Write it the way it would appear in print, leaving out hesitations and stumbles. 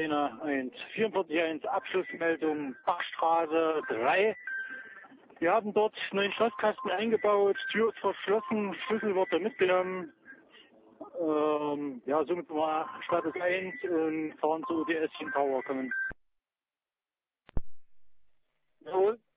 Marina 1, 44.1, Abschlussmeldung, Bachstraße 3. Wir haben dort neuen Schlosskasten eingebaut, Tür ist verschlossen, Schlüssel wurde mitgenommen. Ja, somit war Status 1 und fahren zu UDS in Power kommen. Jawohl.